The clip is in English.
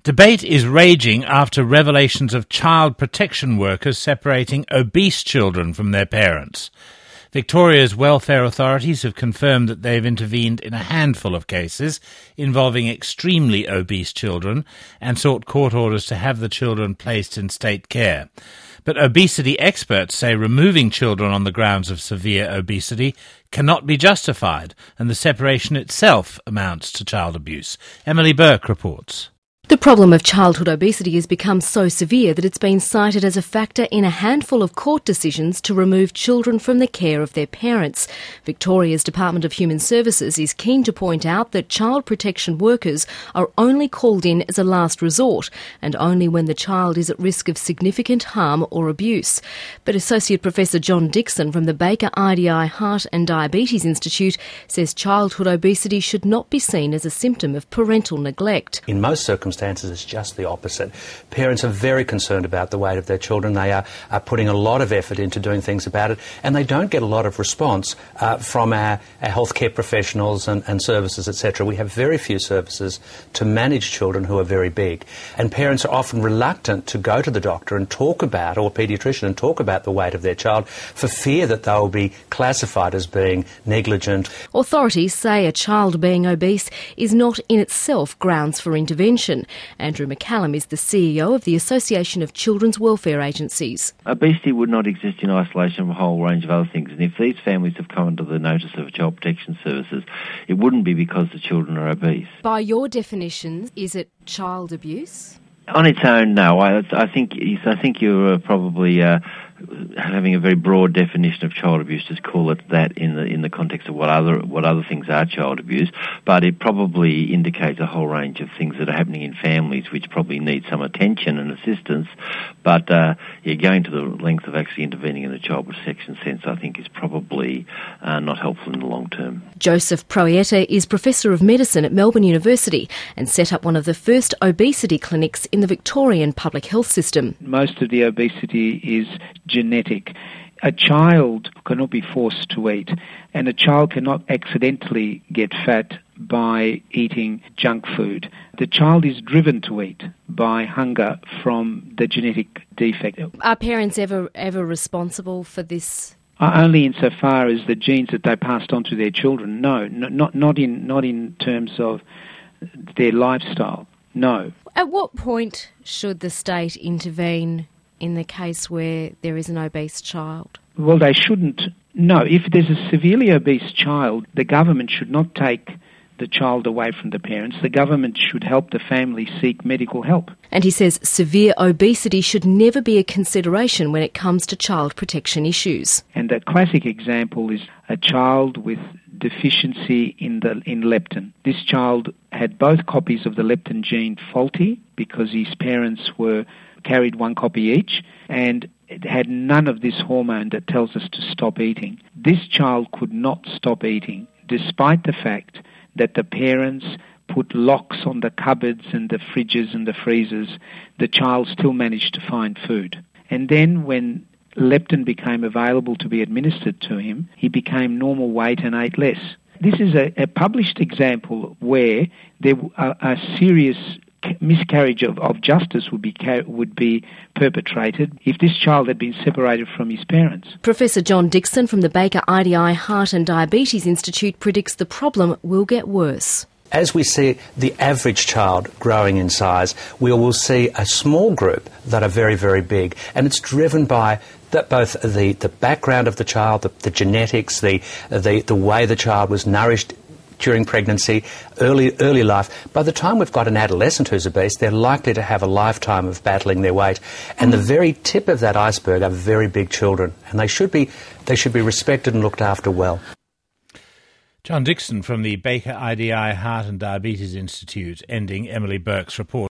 Debate is raging after revelations of child protection workers separating obese children from their parents. Victoria's welfare authorities have confirmed that they've intervened in a handful of cases involving extremely obese children and sought court orders to have the children placed in state care. But obesity experts say removing children on the grounds of severe obesity cannot be justified, and the separation itself amounts to child abuse. Emily Burke reports. The problem of childhood obesity has become so severe that it's been cited as a factor in a handful of court decisions to remove children from the care of their parents. Victoria's Department of Human Services is keen to point out that child protection workers are only called in as a last resort and only when the child is at risk of significant harm or abuse. But Associate Professor John Dixon from the Baker IDI Heart and Diabetes Institute says childhood obesity should not be seen as a symptom of parental neglect. In most circumstances, it's just the opposite. Parents are very concerned about the weight of their children. They are putting a lot of effort into doing things about it, and they don't get a lot of response from our healthcare professionals and services, etc. We have very few services to manage children who are very big, and parents are often reluctant to go to the doctor and talk about, or a paediatrician, and talk about the weight of their child for fear that they will be classified as being negligent. Authorities say a child being obese is not in itself grounds for intervention. Andrew McCallum is the CEO of the Association of Children's Welfare Agencies. Obesity would not exist in isolation from a whole range of other things, and if these families have come under the notice of Child Protection Services, it wouldn't be because the children are obese. By your definitions, is it child abuse? On its own, no. I think you're probably having a very broad definition of child abuse. Just call it that in the context of what other things are child abuse. But it probably indicates a whole range of things that are happening in families which probably need some attention and assistance. But going to the length of actually intervening in the child protection sense, I think, is probably not helpful in the long term. Joseph Proietta is Professor of Medicine at Melbourne University and set up one of the first obesity clinics in the Victorian public health system. Most of the obesity is genetic. A child cannot be forced to eat, and a child cannot accidentally get fat by eating junk food. The child is driven to eat by hunger from the genetic defect. Are parents ever responsible for this? Only insofar as the genes that they passed on to their children. No, not in terms of their lifestyle. No. At what point should the state intervene in the case where there is an obese child? Well, they shouldn't. No, if there's a severely obese child, the government should not take the child away from the parents. The government should help the family seek medical help. And he says severe obesity should never be a consideration when it comes to child protection issues. And a classic example is a child with deficiency in leptin. This child had both copies of the leptin gene faulty because his parents carried one copy each, and it had none of this hormone that tells us to stop eating. This child could not stop eating, despite the fact that the parents put locks on the cupboards and the fridges and the freezers. The child still managed to find food. And then when leptin became available to be administered to him, he became normal weight and ate less. This is a published example where there a serious miscarriage of justice would be perpetrated if this child had been separated from his parents. Professor John Dixon from the Baker IDI Heart and Diabetes Institute predicts the problem will get worse. As we see the average child growing in size, we will see a small group that are very, very big, and it's driven by both the background of the child, the genetics, the way the child was nourished during pregnancy, early life. By the time we've got an adolescent who's obese, they're likely to have a lifetime of battling their weight. And the very tip of that iceberg are very big children, and they should be respected and looked after well. John Dixon from the Baker IDI Heart and Diabetes Institute, ending Emily Burke's report.